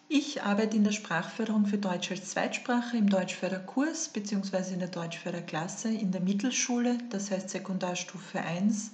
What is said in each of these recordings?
Ich arbeite in der Sprachförderung für Deutsch als Zweitsprache im Deutschförderkurs bzw. in der Deutschförderklasse in der Mittelschule, das heißt Sekundarstufe 1.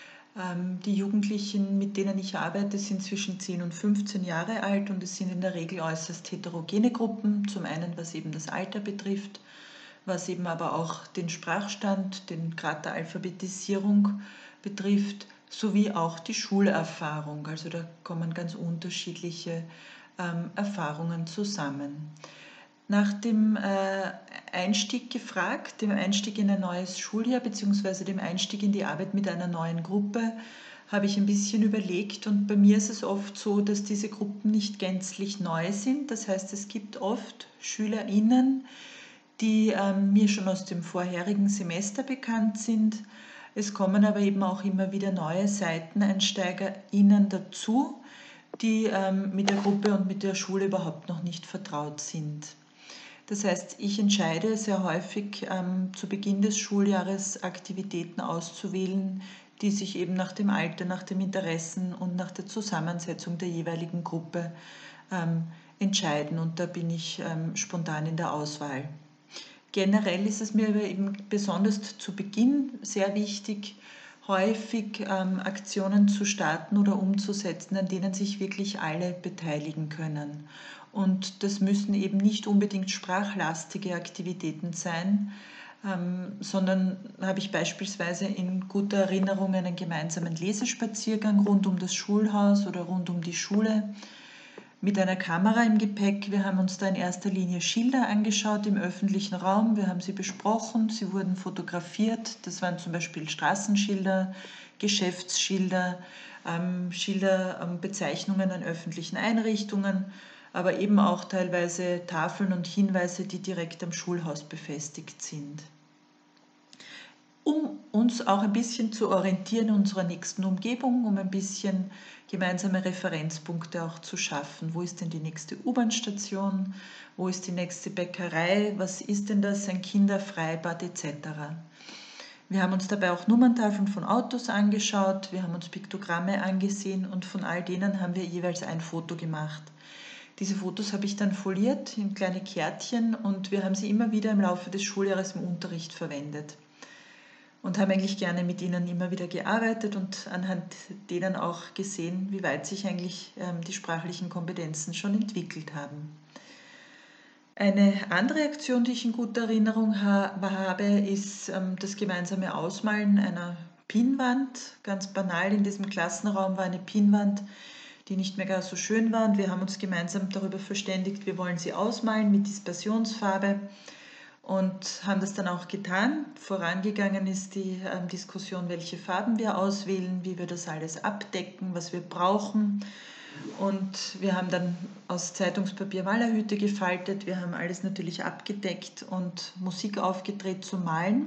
Die Jugendlichen, mit denen ich arbeite, sind zwischen 10 und 15 Jahre alt und es sind in der Regel äußerst heterogene Gruppen, zum einen was eben das Alter betrifft, was eben aber auch den Sprachstand, den Grad der Alphabetisierung betrifft, sowie auch die Schulerfahrung. Also da kommen ganz unterschiedliche Erfahrungen zusammen. Nach dem Einstieg gefragt, dem Einstieg in ein neues Schuljahr bzw. dem Einstieg in die Arbeit mit einer neuen Gruppe, habe ich ein bisschen überlegt und bei mir ist es oft so, dass diese Gruppen nicht gänzlich neu sind. Das heißt, es gibt oft SchülerInnen, die mir schon aus dem vorherigen Semester bekannt sind. Es kommen aber eben auch immer wieder neue SeiteneinsteigerInnen dazu, die mit der Gruppe und mit der Schule überhaupt noch nicht vertraut sind. Das heißt, ich entscheide sehr häufig zu Beginn des Schuljahres Aktivitäten auszuwählen, die sich eben nach dem Alter, nach den Interessen und nach der Zusammensetzung der jeweiligen Gruppe entscheiden. Und da bin ich spontan in der Auswahl. Generell ist es mir aber eben besonders zu Beginn sehr wichtig, häufig Aktionen zu starten oder umzusetzen, an denen sich wirklich alle beteiligen können. Und das müssen eben nicht unbedingt sprachlastige Aktivitäten sein, sondern habe ich beispielsweise in guter Erinnerung einen gemeinsamen Lesespaziergang rund um das Schulhaus oder rund um die Schule mit einer Kamera im Gepäck. Wir haben uns da in erster Linie Schilder angeschaut im öffentlichen Raum. Wir haben sie besprochen, sie wurden fotografiert. Das waren zum Beispiel Straßenschilder, Geschäftsschilder, Schilder, Bezeichnungen an öffentlichen Einrichtungen, aber eben auch teilweise Tafeln und Hinweise, die direkt am Schulhaus befestigt sind. Um uns auch ein bisschen zu orientieren in unserer nächsten Umgebung, um ein bisschen gemeinsame Referenzpunkte auch zu schaffen. Wo ist denn die nächste U-Bahn-Station? Wo ist die nächste Bäckerei? Was ist denn das? Ein Kinderfreibad etc. Wir haben uns dabei auch Nummerntafeln von Autos angeschaut, wir haben uns Piktogramme angesehen und von all denen haben wir jeweils ein Foto gemacht. Diese Fotos habe ich dann foliert in kleine Kärtchen und wir haben sie immer wieder im Laufe des Schuljahres im Unterricht verwendet und haben eigentlich gerne mit ihnen immer wieder gearbeitet und anhand denen auch gesehen, wie weit sich eigentlich die sprachlichen Kompetenzen schon entwickelt haben. Eine andere Aktion, die ich in guter Erinnerung habe, ist das gemeinsame Ausmalen einer Pinnwand. Ganz banal, in diesem Klassenraum war eine Pinnwand, die nicht mehr gar so schön war und wir haben uns gemeinsam darüber verständigt, wir wollen sie ausmalen mit Dispersionsfarbe und haben das dann auch getan. Vorangegangen ist die Diskussion, welche Farben wir auswählen, wie wir das alles abdecken, was wir brauchen. Und wir haben dann aus Zeitungspapier Malerhüte gefaltet, wir haben alles natürlich abgedeckt und Musik aufgedreht zum Malen.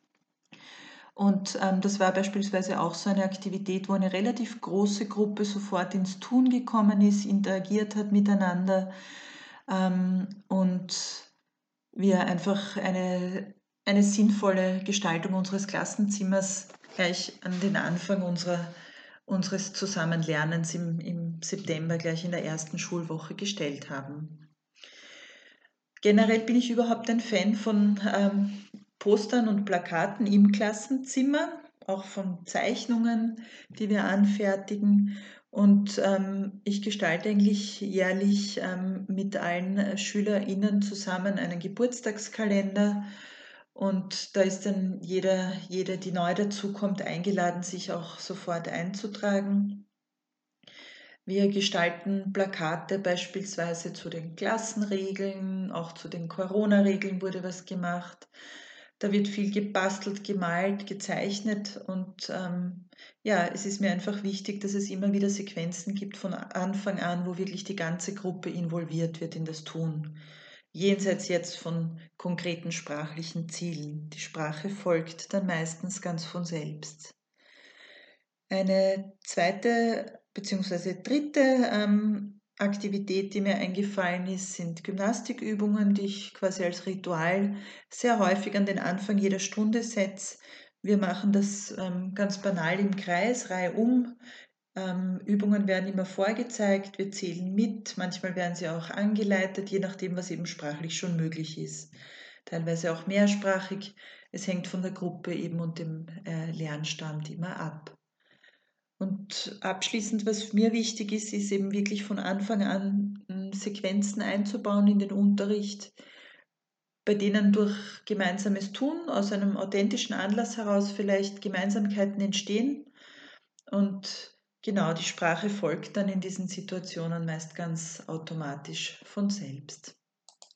Und das war beispielsweise auch so eine Aktivität, wo eine relativ große Gruppe sofort ins Tun gekommen ist, interagiert hat miteinander und wir einfach eine sinnvolle Gestaltung unseres Klassenzimmers gleich an den Anfang unseres Zusammenlernens im September gleich in der ersten Schulwoche gestellt haben. Generell bin ich überhaupt ein Fan von Postern und Plakaten im Klassenzimmer, auch von Zeichnungen, die wir anfertigen. Und ich gestalte eigentlich jährlich mit allen SchülerInnen zusammen einen Geburtstagskalender. Und da ist dann jede, die neu dazukommt, eingeladen, sich auch sofort einzutragen. Wir gestalten Plakate beispielsweise zu den Klassenregeln, auch zu den Corona-Regeln wurde was gemacht. Da wird viel gebastelt, gemalt, gezeichnet und ja, es ist mir einfach wichtig, dass es immer wieder Sequenzen gibt von Anfang an, wo wirklich die ganze Gruppe involviert wird in das Tun. Jenseits jetzt von konkreten sprachlichen Zielen. Die Sprache folgt dann meistens ganz von selbst. Eine zweite bzw. dritte Aktivität, die mir eingefallen ist, sind Gymnastikübungen, die ich quasi als Ritual sehr häufig an den Anfang jeder Stunde setze. Wir machen das ganz banal im Kreis, reihum. Übungen werden immer vorgezeigt, wir zählen mit, manchmal werden sie auch angeleitet, je nachdem, was eben sprachlich schon möglich ist. Teilweise auch mehrsprachig. Es hängt von der Gruppe eben und dem Lernstand immer ab. Und abschließend, was mir wichtig ist, ist eben wirklich von Anfang an Sequenzen einzubauen in den Unterricht, bei denen durch gemeinsames Tun aus einem authentischen Anlass heraus vielleicht Gemeinsamkeiten entstehen. Und genau, die Sprache folgt dann in diesen Situationen meist ganz automatisch von selbst.